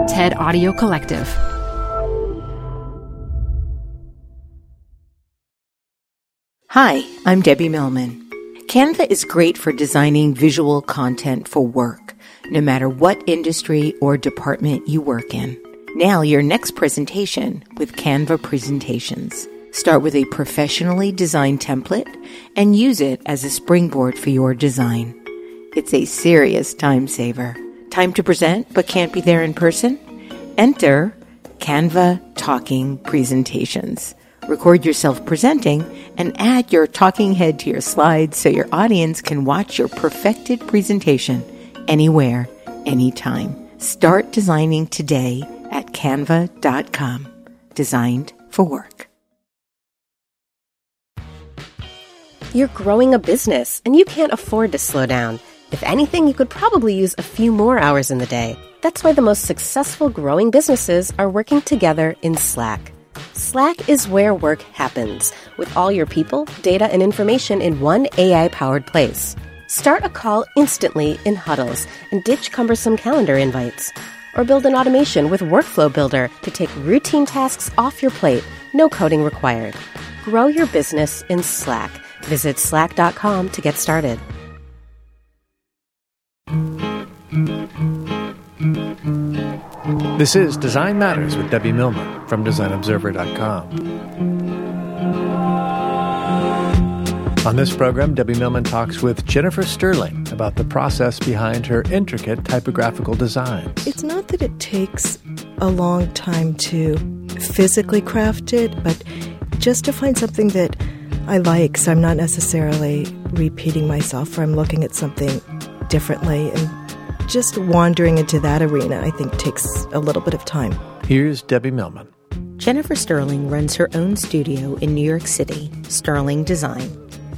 TED Audio Collective. Hi, I'm Debbie Millman. Canva is great for designing visual content for work, no matter what industry or department you work in. Now your next presentation with Canva Presentations. Start with a professionally designed template and use it as a springboard for your design. It's a serious time saver. Time to present but can't be there in person? Enter Canva Talking Presentations. Record yourself presenting and add your talking head to your slides so your audience can watch your perfected presentation anywhere, anytime. Start designing today at canva.com. Designed for work. You're growing a business, and you can't afford to slow down. If anything, you could probably use a few more hours in the day. That's why the most successful growing businesses are working together in Slack. Slack is where work happens, with all your people, data, and information in one AI-powered place. Start a call instantly in huddles and ditch cumbersome calendar invites. Or build an automation with Workflow Builder to take routine tasks off your plate, no coding required. Grow your business in Slack. Visit slack.com to get started. This is Design Matters with Debbie Millman from DesignObserver.com. On this program, Debbie Millman talks with Jennifer Sterling about the process behind her intricate typographical designs. It's not that it takes a long time to physically craft it, but just to find something that I like, so I'm not necessarily repeating myself or I'm looking at something differently. And just wandering into that arena, I think, takes a little bit of time. Here's Debbie Millman. Jennifer Sterling runs her own studio in New York City, Sterling Design.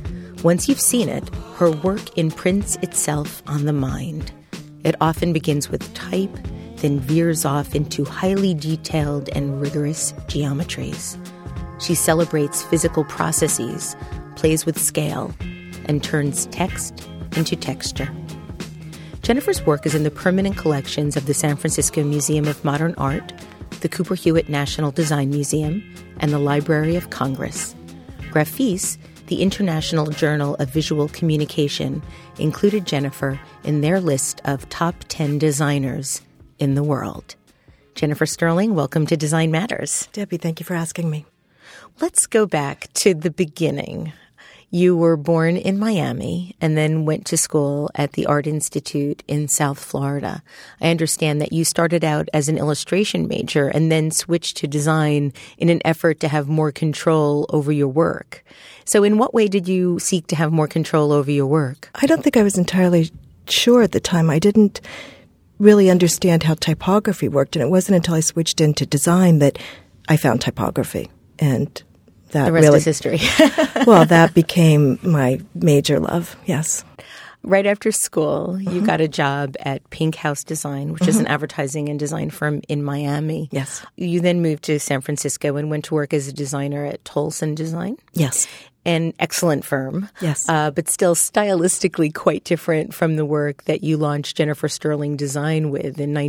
Once you've seen it, her work imprints itself on the mind. It often begins with type, then veers off into highly detailed and rigorous geometries. She celebrates physical processes, plays with scale, and turns text into texture. Jennifer's work is in the permanent collections of the San Francisco Museum of Modern Art, the Cooper Hewitt National Design Museum, and the Library of Congress. Graphice, the International Journal of Visual Communication, included Jennifer in their list of top 10 designers in the world. Jennifer Sterling, welcome to Design Matters. Debbie, thank you for asking me. Let's go back to the beginning. You were born in Miami and then went to school at the Art Institute in South Florida. I understand that you started out as an illustration major and then switched to design in an effort to have more control over your work. So in what way did you seek to have more control over your work? I don't think I was entirely sure at the time. I didn't really understand how typography worked, and it wasn't until I switched into design that I found typography. And that the rest is history. Well, that became my major love, yes. Right after school, you got a job at Pink House Design, which is an advertising and design firm in Miami. Yes. You then moved to San Francisco and went to work as a designer at Tolson Design. Yes. An excellent firm. Yes. But still stylistically quite different from the work that you launched Jennifer Sterling Design with in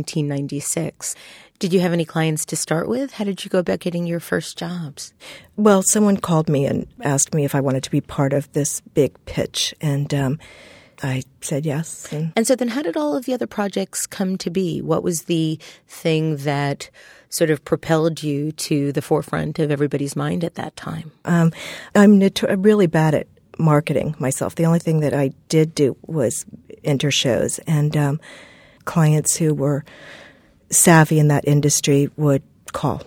1996. Did you have any clients to start with? How did you go about getting your first jobs? Well, someone called me and asked me if I wanted to be part of this big pitch, and I said yes. And so then how did all of the other projects come to be? What was the thing that sort of propelled you to the forefront of everybody's mind at that time? I'm really bad at marketing myself. The only thing that I did do was enter shows, and clients who were savvy in that industry would call.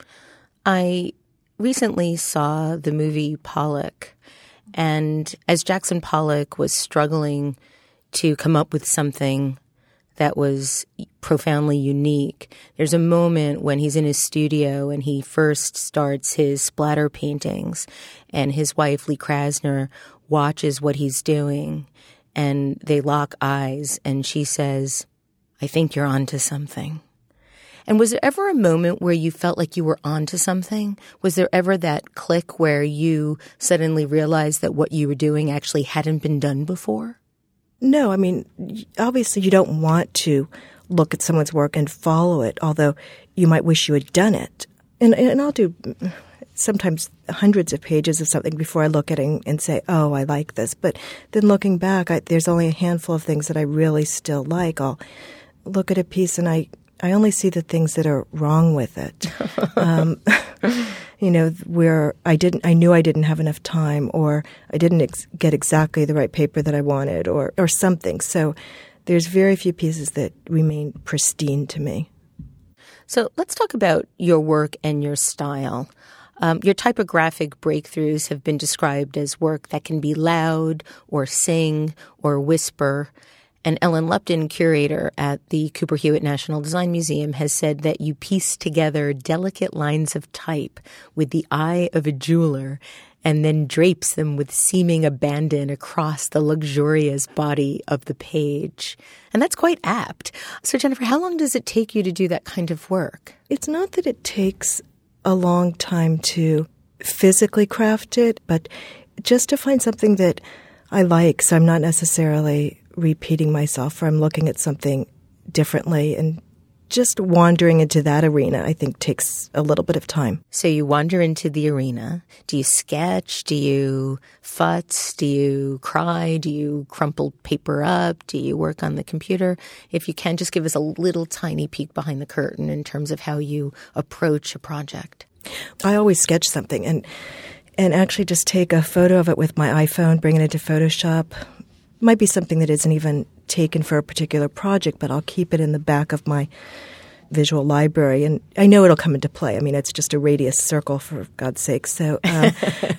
I recently saw the movie Pollock, and as Jackson Pollock was struggling to come up with something that was profoundly unique, there's a moment when he's in his studio and he first starts his splatter paintings, and his wife, Lee Krasner, watches what he's doing, and they lock eyes, and she says, "I think you're onto something." And was there ever a moment where you felt like you were onto something? Was there ever that click where you suddenly realized that what you were doing actually hadn't been done before? No, I mean, obviously you don't want to look at someone's work and follow it, although you might wish you had done it. And I'll do sometimes hundreds of pages of something before I look at it and say, oh, I like this. But then looking back, there's only a handful of things that I really still like. I'll look at a piece and I only see the things that are wrong with it. Where I knew I didn't have enough time, or I didn't get exactly the right paper that I wanted, or something. So there's very few pieces that remain pristine to me. So let's talk about your work and your style. Your typographic breakthroughs have been described as work that can be loud or sing or whisper. And Ellen Lupton, curator at the Cooper Hewitt National Design Museum, has said that you piece together delicate lines of type with the eye of a jeweler and then drapes them with seeming abandon across the luxurious body of the page. And that's quite apt. So, Jennifer, how long does it take you to do that kind of work? It's not that it takes a long time to physically craft it, but just to find something that I like, so I'm not necessarily repeating myself, or I'm looking at something differently, and just wandering into that arena, I think, takes a little bit of time. So you wander into the arena. Do you sketch? Do you futz? Do you cry? Do you crumple paper up? Do you work on the computer? If you can, just give us a little tiny peek behind the curtain in terms of how you approach a project. I always sketch something and actually just take a photo of it with my iPhone, bring it into Photoshop. Might be something that isn't even taken for a particular project, but I'll keep it in the back of my visual library, and I know it'll come into play. I mean, it's just a radius circle, for God's sake. So, and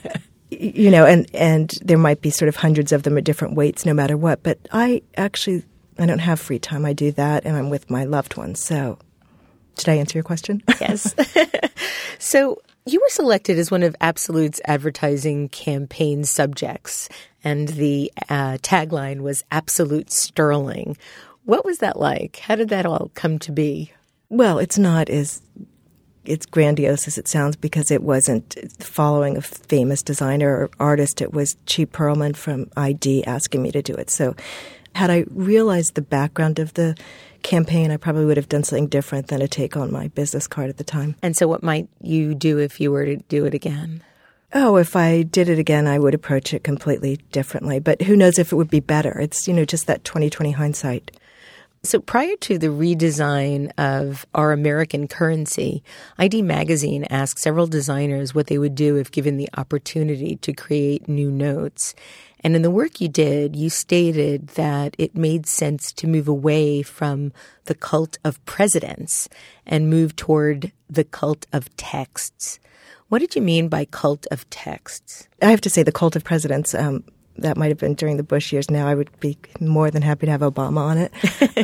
there might be sort of hundreds of them at different weights, no matter what. But I don't have free time. I do that, and I'm with my loved ones. So, did I answer your question? Yes. So, you were selected as one of Absolute's advertising campaign subjects, and the tagline was Absolute Sterling. What was that like? How did that all come to be? Well, it's not as grandiose as it sounds, because it wasn't following a famous designer or artist. It was Chi Perlman from ID asking me to do it. So had I realized the background of the campaign, I probably would have done something different than a take on my business card at the time. And so what might you do if you were to do it again? Oh, if I did it again, I would approach it completely differently. But who knows if it would be better? It's, just that 20/20 hindsight. So prior to the redesign of our American currency, ID Magazine asked several designers what they would do if given the opportunity to create new notes. And in the work you did, you stated that it made sense to move away from the cult of presidents and move toward the cult of texts. What did you mean by cult of texts? I have to say the cult of presidents, that might have been during the Bush years. Now I would be more than happy to have Obama on it.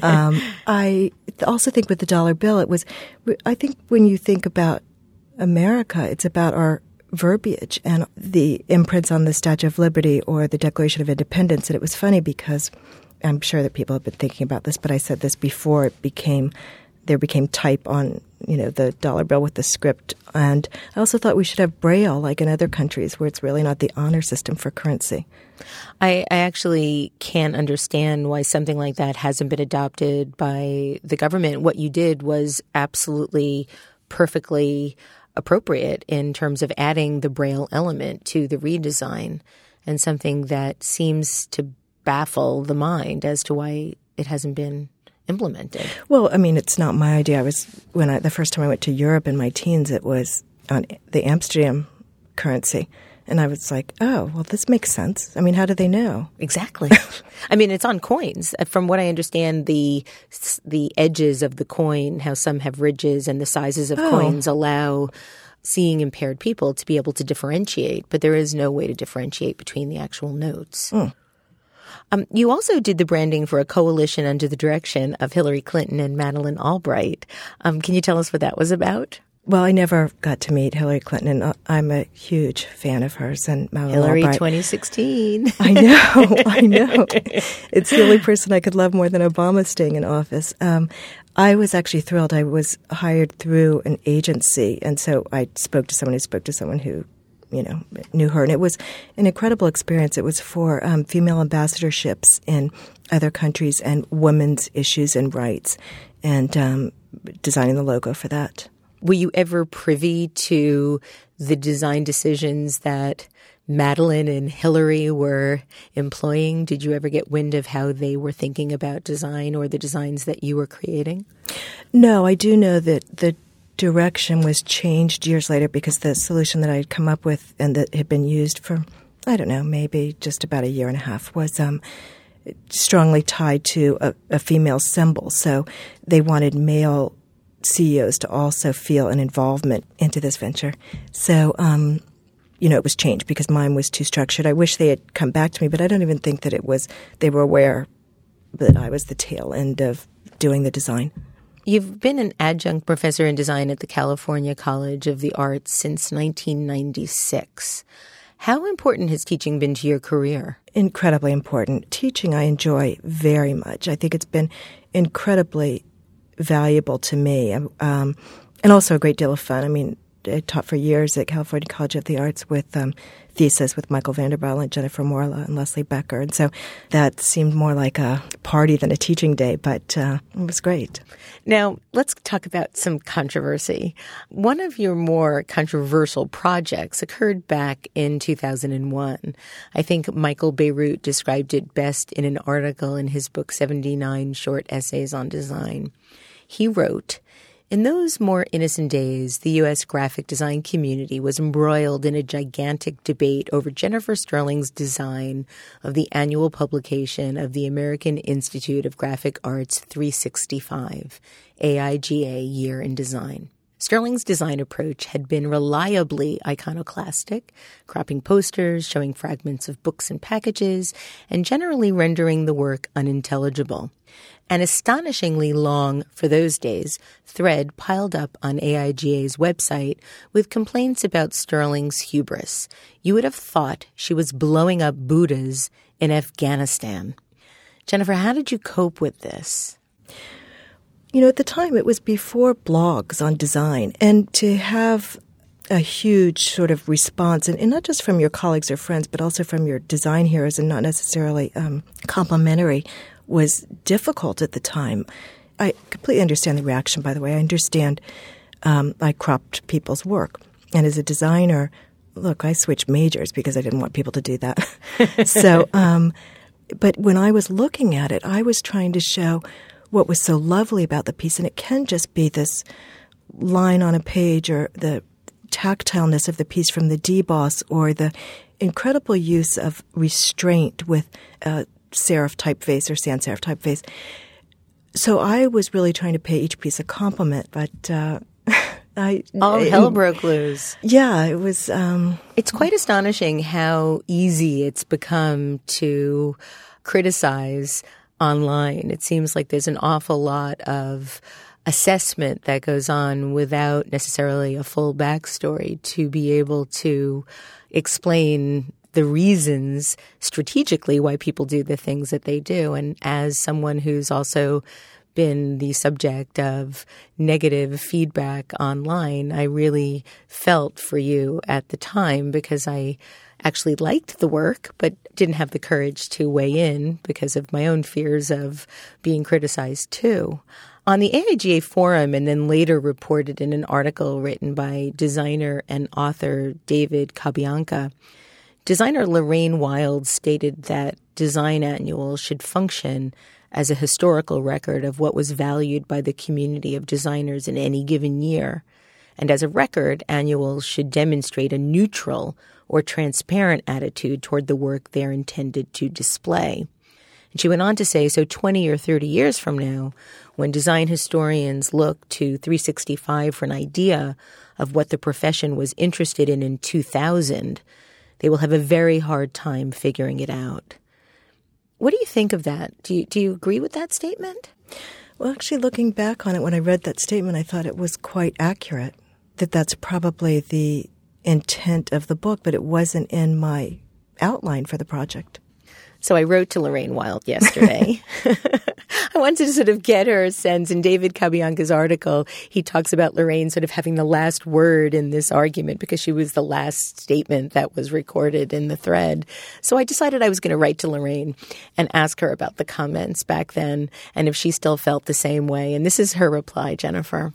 I also think with the dollar bill, I think when you think about America, it's about our verbiage and the imprints on the Statue of Liberty or the Declaration of Independence. And it was funny because I'm sure that people have been thinking about this, but I said this before there became type on, the dollar bill with the script. And I also thought we should have Braille like in other countries where it's really not the honor system for currency. I actually can't understand why something like that hasn't been adopted by the government. What you did was absolutely perfectly appropriate in terms of adding the Braille element to the redesign, and something that seems to baffle the mind as to why it hasn't been implemented. Well, I mean, it's not my idea. The first time I went to Europe in my teens, it was on the Amsterdam currency. And I was like, oh, well, this makes sense. I mean, how do they know? Exactly. I mean, it's on coins. From what I understand, the edges of the coin, how some have ridges, and the sizes of coins allow seeing impaired people to be able to differentiate. But there is no way to differentiate between the actual notes. You also did the branding for a coalition under the direction of Hillary Clinton and Madeleine Albright. Can you tell us what that was about? Well, I never got to meet Hillary Clinton, and I'm a huge fan of hers. And Madeleine Hillary Albright. 2016. I know. It's the only person I could love more than Obama staying in office. I was actually thrilled. I was hired through an agency, and so I spoke to someone who knew her. And it was an incredible experience. It was for female ambassadorships in other countries and women's issues and rights. and designing the logo for that. Were you ever privy to the design decisions that Madeline and Hillary were employing? Did you ever get wind of how they were thinking about design or the designs that you were creating? No, I do know that the direction was changed years later because the solution that I had come up with and that had been used for, I don't know, maybe just about a year and a half was strongly tied to a female symbol. So they wanted male CEOs to also feel an involvement into this venture. So, it was changed because mine was too structured. I wish they had come back to me, but I don't even think that they were aware that I was the tail end of doing the design. You've been an adjunct professor in design at the California College of the Arts since 1996. How important has teaching been to your career? Incredibly important. Teaching I enjoy very much. I think it's been incredibly valuable to me, and also a great deal of fun. I mean, I taught for years at California College of the Arts with thesis with Michael Vanderbijl and Jennifer Morla and Leslie Becker. And so that seemed more like a party than a teaching day, but it was great. Now, let's talk about some controversy. One of your more controversial projects occurred back in 2001. I think Michael Bierut described it best in an article in his book, 79 Short Essays on Design. He wrote, "In those more innocent days, the U.S. graphic design community was embroiled in a gigantic debate over Jennifer Sterling's design of the annual publication of the American Institute of Graphic Arts 365, AIGA Year in Design. Sterling's design approach had been reliably iconoclastic, cropping posters, showing fragments of books and packages, and generally rendering the work unintelligible. An astonishingly long, for those days, thread piled up on AIGA's website with complaints about Sterling's hubris. You would have thought she was blowing up Buddhas in Afghanistan." Jennifer, how did you cope with this? At the time, it was before blogs on design, and to have a huge sort of response, and not just from your colleagues or friends, but also from your design heroes and not necessarily complimentary, was difficult at the time. I completely understand the reaction, by the way. I understand I cropped people's work. And as a designer, look, I switched majors because I didn't want people to do that. So, but when I was looking at it, I was trying to show what was so lovely about the piece. And it can just be this line on a page or the tactileness of the piece from the deboss or the incredible use of restraint with serif typeface or sans serif typeface. So I was really trying to pay each piece a compliment, but all hell broke loose. Yeah, it was. It's quite astonishing how easy it's become to criticize online. It seems like there's an awful lot of assessment that goes on without necessarily a full backstory to be able to explain the reasons strategically why people do the things that they do. And as someone who's also been the subject of negative feedback online, I really felt for you at the time because I actually liked the work but didn't have the courage to weigh in because of my own fears of being criticized too. On the AIGA forum, and then later reported in an article written by designer and author David Cabianca, designer Lorraine Wild stated that Design Annual should function as a historical record of what was valued by the community of designers in any given year. And as a record, annuals should demonstrate a neutral or transparent attitude toward the work they're intended to display. And she went on to say, so 20 or 30 years from now, when design historians look to 365 for an idea of what the profession was interested in 2000, they will have a very hard time figuring it out. What do you think of that? Do you agree with that statement? Well, actually, looking back on it, when I read that statement, I thought it was quite accurate, that that's probably the intent of the book, but it wasn't in my outline for the project. So I wrote to Lorraine Wild yesterday. I wanted to sort of get her sense. In David Cabianca's article, he talks about Lorraine sort of having the last word in this argument because she was the last statement that was recorded in the thread. So I decided I was going to write to Lorraine and ask her about the comments back then and if she still felt the same way. And this is her reply, Jennifer.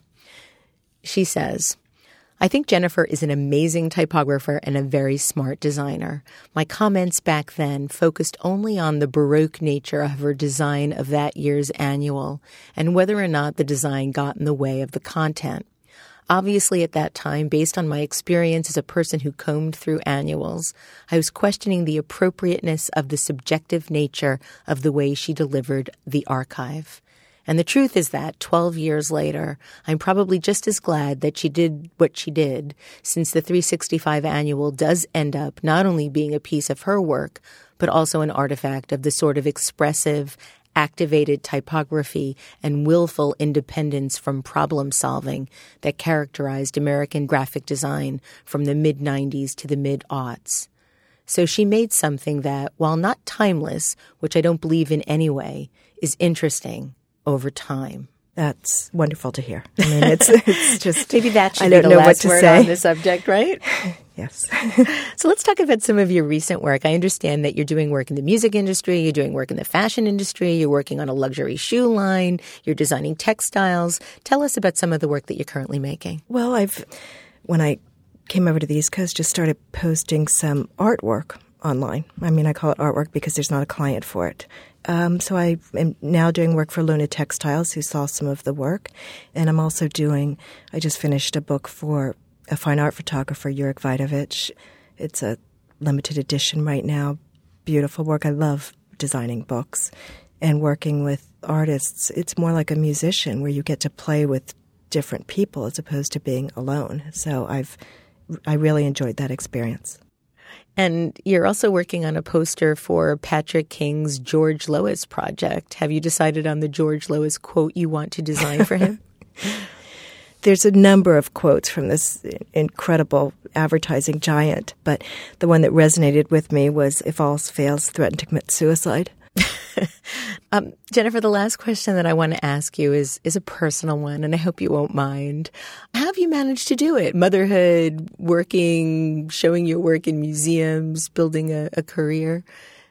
She says, I think Jennifer is an amazing typographer and a very smart designer. My comments back then focused only on the Baroque nature of her design of that year's annual and whether or not the design got in the way of the content. Obviously, at that time, based on my experience as a person who combed through annuals, I was questioning the appropriateness of the subjective nature of the way she delivered the archive. And the truth is that 12 years later, I'm probably just as glad that she did what she did, since the 365 annual does end up not only being a piece of her work, but also an artifact of the sort of expressive, activated typography and willful independence from problem solving that characterized American graphic design from the mid-90s to the mid-aughts. So she made something that, while not timeless, which I don't believe in anyway, is interesting over time. That's wonderful to hear. I mean, it's just maybe that should be the last word on the subject, right? Yes. So let's talk about some of your recent work. I understand that you're doing work in the music industry, you're doing work in the fashion industry, you're working on a luxury shoe line, you're designing textiles. Tell us about some of the work that you're currently making. Well, when I came over to the East Coast, just started posting some artwork online. I mean, I call it artwork because there's not a client for it. So I am now doing work for Luna Textiles, who saw some of the work. And I'm also I just finished a book for a fine art photographer, Jurek Vidovich. It's a limited edition right now. Beautiful work. I love designing books and working with artists. It's more like a musician where you get to play with different people as opposed to being alone. So I really enjoyed that experience. And you're also working on a poster for Patrick King's George Lois project. Have you decided on the George Lois quote you want to design for him? There's a number of quotes from this incredible advertising giant, but the one that resonated with me was, if all else fails, threaten to commit suicide. Jennifer, the last question that I want to ask you is a personal one, and I hope you won't mind. How have you managed to do it? Motherhood, working, showing your work in museums, building a career?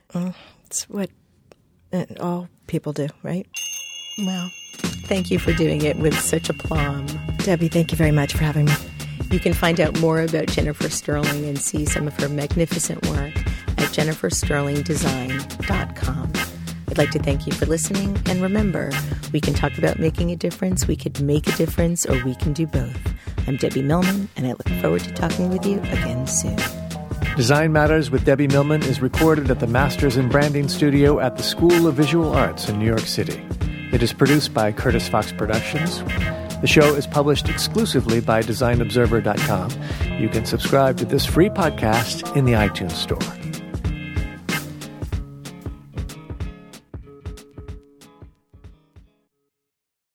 It's what all people do, right? Well, thank you for doing it with such aplomb. Debbie, thank you very much for having me. You can find out more about Jennifer Sterling and see some of her magnificent work at jennifersterlingdesign.com. I'd like to thank you for listening, and remember, we can talk about making a difference, we could make a difference, or we can do both. I'm Debbie Millman, and I look forward to talking with you again soon. Design Matters with Debbie Millman is recorded at the Masters in Branding Studio at the School of Visual Arts in New York City. It is produced by Curtis Fox Productions. The show is published exclusively by DesignObserver.com. You can subscribe to this free podcast in the iTunes Store.